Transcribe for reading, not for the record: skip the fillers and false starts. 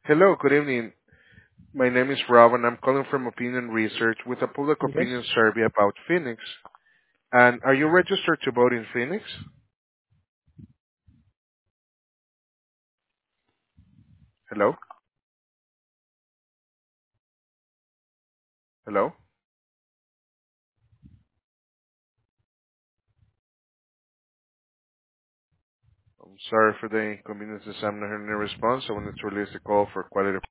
Hello, good evening. My name is Rob, and I'm calling from Opinion Research with a public Yes. opinion survey about Phoenix. And are you registered to vote in Phoenix? Hello? Hello? I'm sorry for the inconvenience. I'm not hearing a response. I wanted to release the call for quality